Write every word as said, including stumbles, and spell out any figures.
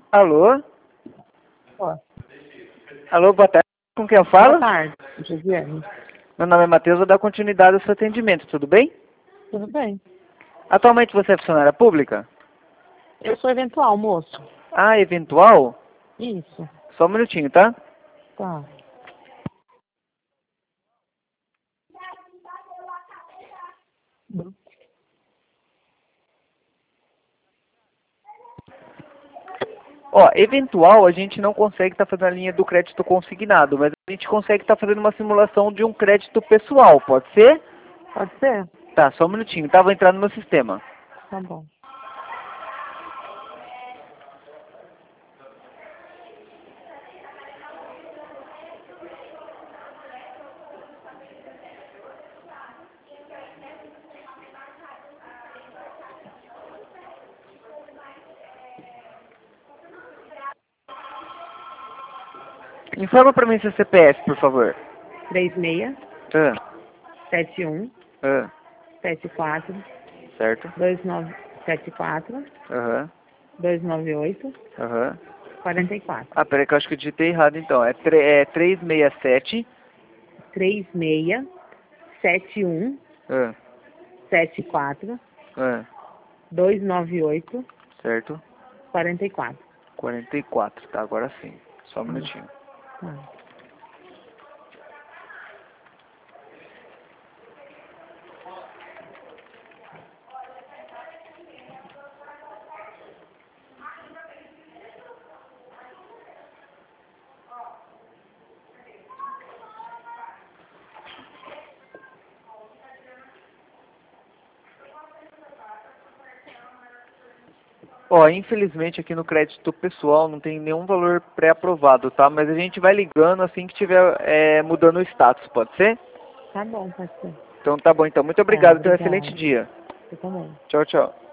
Alô? Ó, Alô, boa tarde. Com quem eu falo? boa tarde, Josiane. Meu nome é Matheus, vou dar continuidade ao seu atendimento, tudo bem? Tudo bem? Atualmente você é funcionária pública? Eu sou eventual, moço. Ah, eventual? Isso. Só um minutinho, tá? Tá. Ó, eventual a gente não consegue estar fazendo a linha do crédito consignado, mas a gente consegue estar fazendo uma simulação de um crédito pessoal, pode ser? Pode ser? Tá, só um minutinho, tá? Vou entrar no meu sistema. Tá bom. Informa pra mim seu C P F, por favor. três seis Ah, sete um ah, sete quatro certo. dois nove sete quatro Aham, dois nove oito aham. quatro quatro. Ah, peraí que eu acho que eu digitei errado então. É, tre é três seis sete. três seis sete um Ah, sete quatro ah, dois nove oito certo. quatro quatro. quarenta e quatro, tá, agora sim. Só um minutinho. Tá. Ó, infelizmente aqui no crédito pessoal não tem nenhum valor pré-aprovado, tá? Mas a gente vai ligando assim que tiver é, mudando o status, pode ser? Tá bom, pode ser. Então tá bom, então. Muito Tá, obrigado, tenha um excelente obrigada. dia. Eu também. Tchau, tchau.